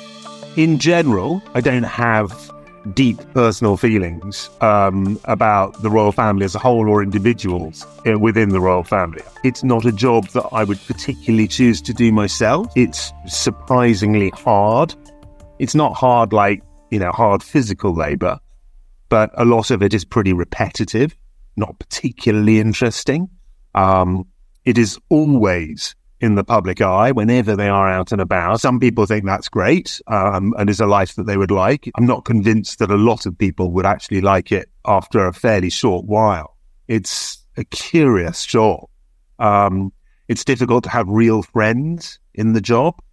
In general, I don't have deep personal feelings about the royal family as a whole or individuals within the royal family. It's not a job that I would particularly choose to do myself. It's surprisingly hard. It's not hard like, hard physical labour, but a lot of it is pretty repetitive, not particularly interesting. It is always in the public eye whenever they are out and about. Some people think that's great and is a life that they would like. I'm not convinced that a lot of people would actually like it after a fairly short while. It's a curious job. It's difficult to have real friends in the job.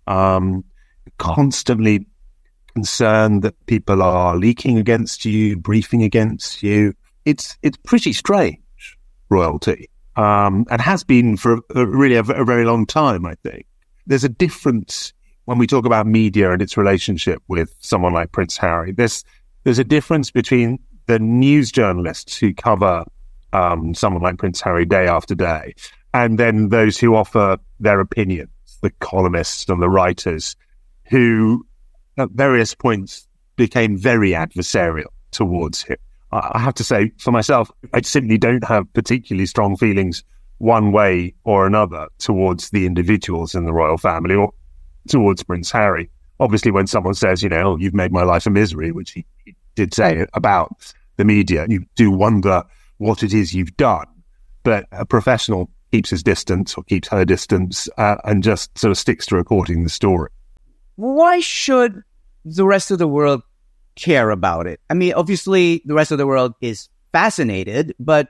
Constantly concerned that people are leaking against you, briefing against you. It's pretty strange, royalty. And has been for a very long time, I think. There's a difference when we talk about media and its relationship with someone like Prince Harry. There's a difference between the news journalists who cover someone like Prince Harry day after day, and then those who offer their opinions, the columnists and the writers, who at various points became very adversarial towards him. I have to say, for myself, I simply don't have particularly strong feelings one way or another towards the individuals in the royal family or towards Prince Harry. Obviously, when someone says, you've made my life a misery, which he did say about the media, you do wonder what it is you've done. But a professional keeps his distance or keeps her distance and just sort of sticks to reporting the story. Why should the rest of the world care about it? I mean, obviously, the rest of the world is fascinated, but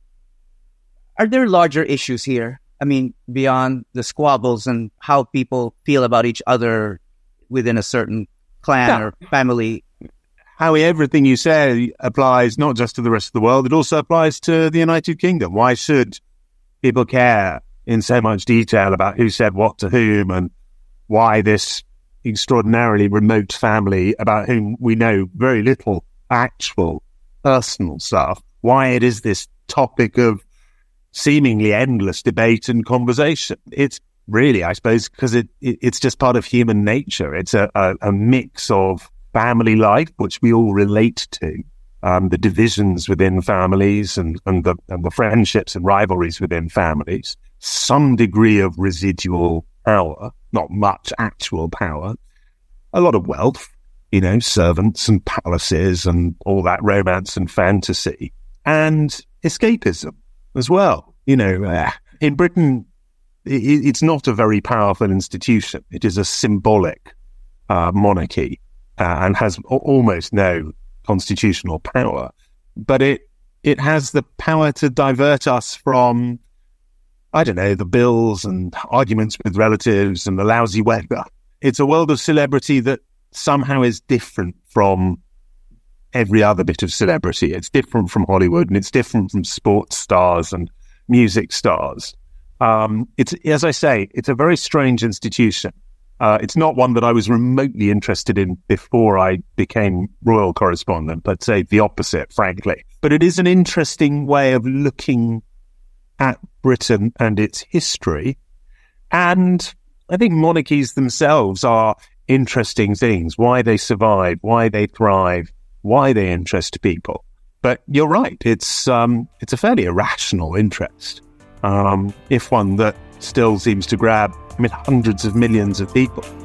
are there larger issues here? I mean, beyond the squabbles and how people feel about each other within a certain clan or family? Howie, everything you say applies not just to the rest of the world, it also applies to the United Kingdom. Why should people care in so much detail about who said what to whom and why this extraordinarily remote family about whom we know very little actual personal stuff, why it is this topic of seemingly endless debate and conversation? It's really, I suppose, because it's just part of human nature. It's a mix of family life, which we all relate to, the divisions within families and the friendships and rivalries within families, some degree of residual power, not much actual power, a lot of wealth, servants and palaces and all that romance and fantasy, and escapism as well. In Britain, it's not a very powerful institution. It is a symbolic monarchy and has almost no constitutional power, but it has the power to divert us from, the bills and arguments with relatives and the lousy weather. It's a world of celebrity that somehow is different from every other bit of celebrity. It's different from Hollywood and it's different from sports stars and music stars. It's, as I say, it's a very strange institution. It's not one that I was remotely interested in before I became royal correspondent. I'd say the opposite, frankly. But it is an interesting way of looking at Britain and its history. And I think monarchies themselves are interesting things, why they survive, why they thrive, why they interest people. But you're right, it's a fairly irrational interest, if one that still seems to grab hundreds of millions of people.